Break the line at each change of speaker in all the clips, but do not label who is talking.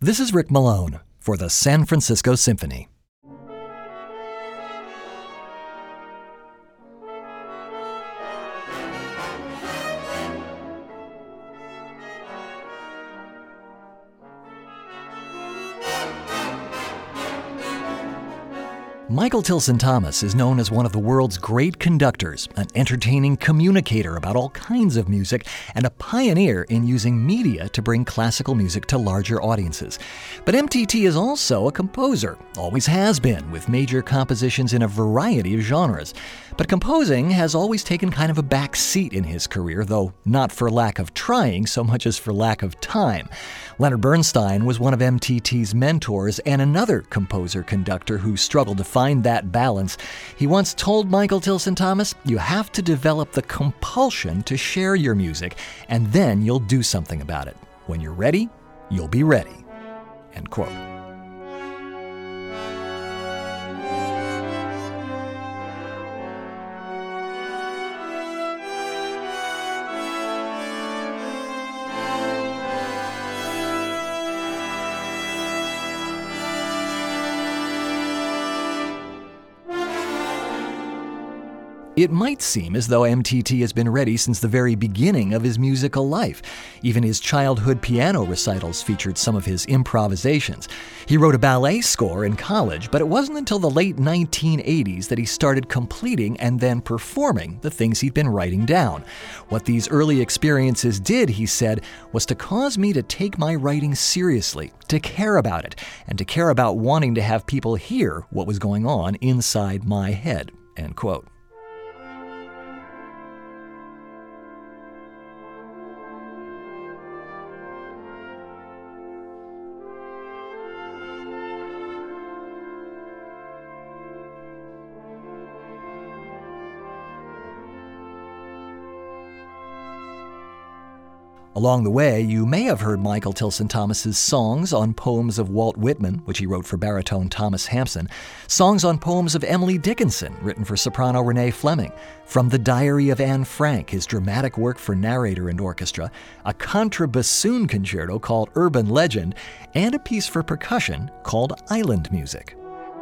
This is Rick Malone for the San Francisco Symphony. Michael Tilson Thomas is known as one of the world's great conductors, an entertaining communicator about all kinds of music, and a pioneer in using media to bring classical music to larger audiences. But MTT is also a composer, always has been, with major compositions in a variety of genres. But composing has always taken kind of a back seat in his career, though not for lack of trying so much as for lack of time. Leonard Bernstein was one of MTT's mentors and another composer-conductor who struggled to find that balance. He once told Michael Tilson Thomas, "You have to develop the compulsion to share your music, and then you'll do something about it. When you're ready, you'll be ready." End quote. It might seem as though MTT has been ready since the very beginning of his musical life. Even his childhood piano recitals featured some of his improvisations. He wrote a ballet score in college, but it wasn't until the late 1980s that he started completing and then performing the things he'd been writing down. What these early experiences did, he said, was to cause me to take my writing seriously, to care about it, and to care about wanting to have people hear what was going on inside my head. End quote. Along the way, you may have heard Michael Tilson Thomas's songs on poems of Walt Whitman, which he wrote for baritone Thomas Hampson, songs on poems of Emily Dickinson, written for soprano Renee Fleming, from The Diary of Anne Frank, his dramatic work for narrator and orchestra, a contrabassoon concerto called Urban Legend, and a piece for percussion called Island Music.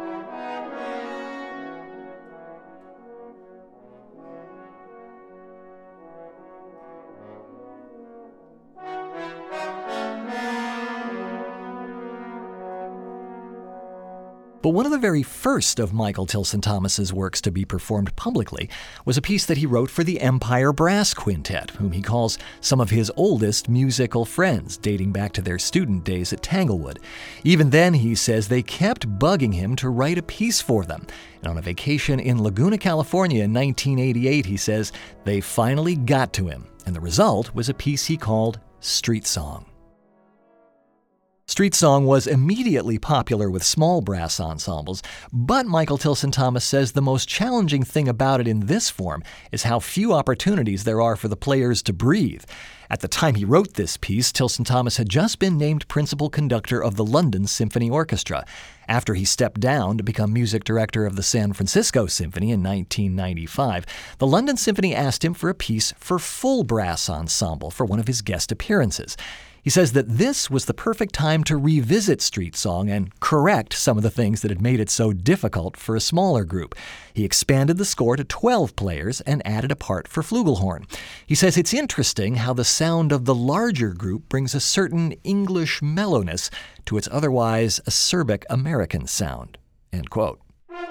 But one of the very first of Michael Tilson Thomas's works to be performed publicly was a piece that he wrote for the Empire Brass Quintet, whom he calls some of his oldest musical friends, dating back to their student days at Tanglewood. Even then, he says, they kept bugging him to write a piece for them. And on a vacation in Laguna, California in 1988, he says, they finally got to him. And the result was a piece he called Street Song. Street Song was immediately popular with small brass ensembles, but Michael Tilson Thomas says the most challenging thing about it in this form is how few opportunities there are for the players to breathe. At the time he wrote this piece, Tilson Thomas had just been named principal conductor of the London Symphony Orchestra. After he stepped down to become music director of the San Francisco Symphony in 1995, the London Symphony asked him for a piece for full brass ensemble for one of his guest appearances. He says that this was the perfect time to revisit Street Song and correct some of the things that had made it so difficult for a smaller group. He expanded the score to 12 players and added a part for flugelhorn. He says it's interesting how the sound of the larger group brings a certain English mellowness to its otherwise acerbic American sound. End quote.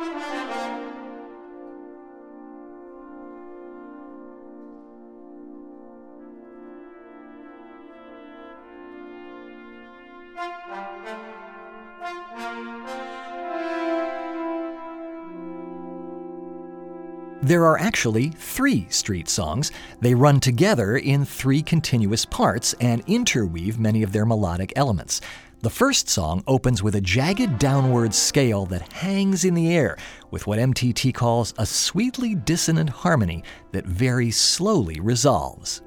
There are actually 3 street songs. They run together in 3 continuous parts and interweave many of their melodic elements. The first song opens with a jagged downward scale that hangs in the air with what MTT calls a sweetly dissonant harmony that very slowly resolves.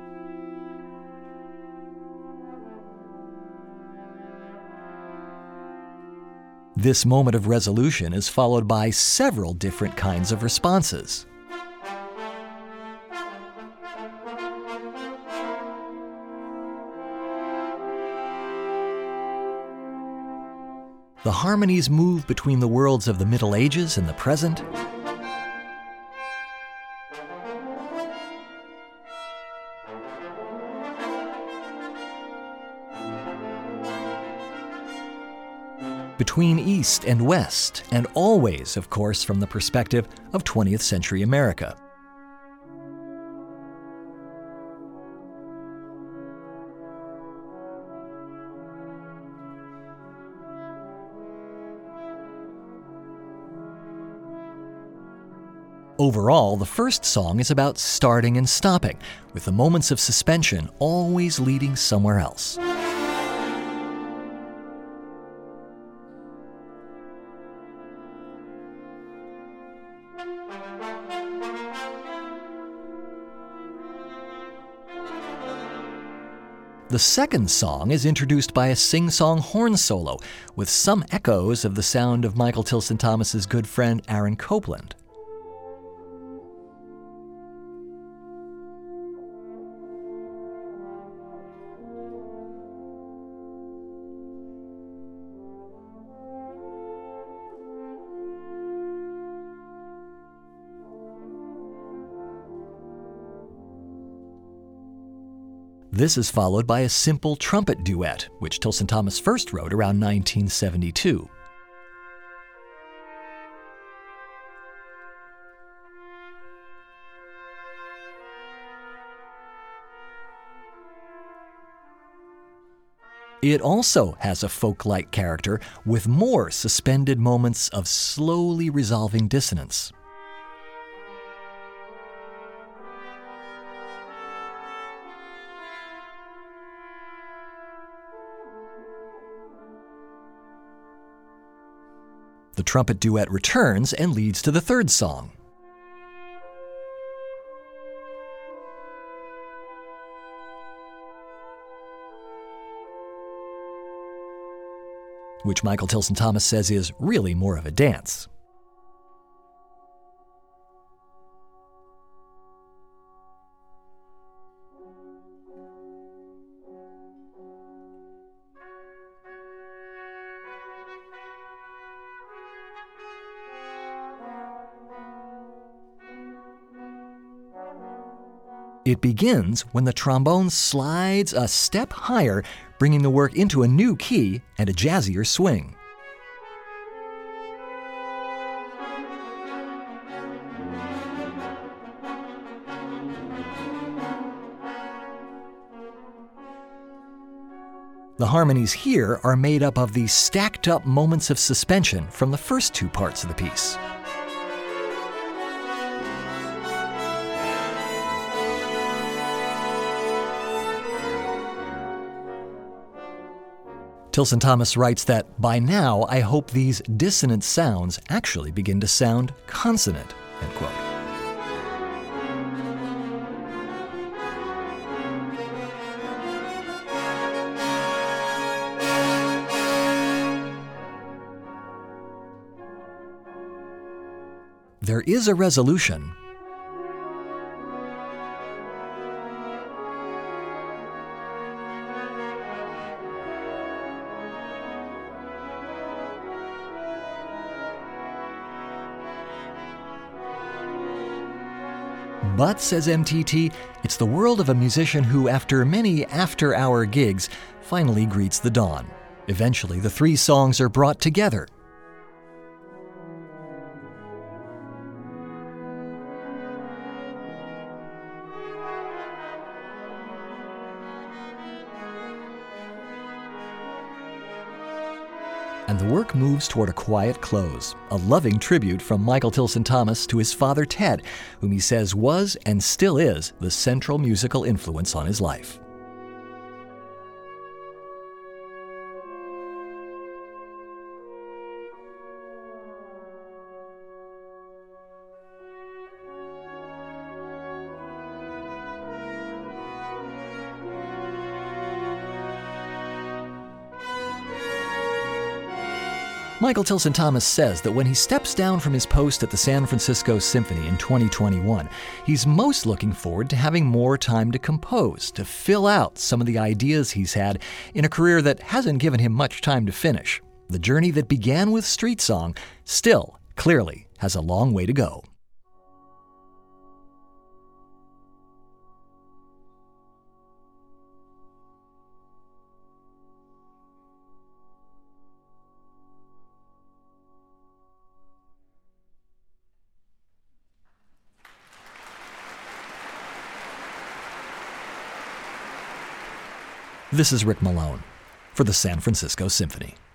This moment of resolution is followed by several different kinds of responses. The harmonies move between the worlds of the Middle Ages and the present. Between East and West, and always, of course, from the perspective of 20th century America. Overall, the first song is about starting and stopping, with the moments of suspension always leading somewhere else. The second song is introduced by a sing-song horn solo, with some echoes of the sound of Michael Tilson Thomas's good friend Aaron Copland. This is followed by a simple trumpet duet, which Tilson Thomas first wrote around 1972. It also has a folk-like character with more suspended moments of slowly resolving dissonance. The trumpet duet returns and leads to the third song. Which Michael Tilson Thomas says is really more of a dance. It begins when the trombone slides a step higher, bringing the work into a new key and a jazzier swing. The harmonies here are made up of the stacked-up moments of suspension from the first two parts of the piece. Tilson Thomas writes that, "By now, I hope these dissonant sounds actually begin to sound consonant," end quote. There is a resolution. But, says MTT, it's the world of a musician who, after many after-hour gigs, finally greets the dawn. Eventually, the three songs are brought together. And the work moves toward a quiet close, a loving tribute from Michael Tilson Thomas to his father Ted, whom he says was and still is the central musical influence on his life. Michael Tilson Thomas says that when he steps down from his post at the San Francisco Symphony in 2021, he's most looking forward to having more time to compose, to fill out some of the ideas he's had in a career that hasn't given him much time to finish. The journey that began with Street Song still, clearly, has a long way to go. This is Rick Malone for the San Francisco Symphony.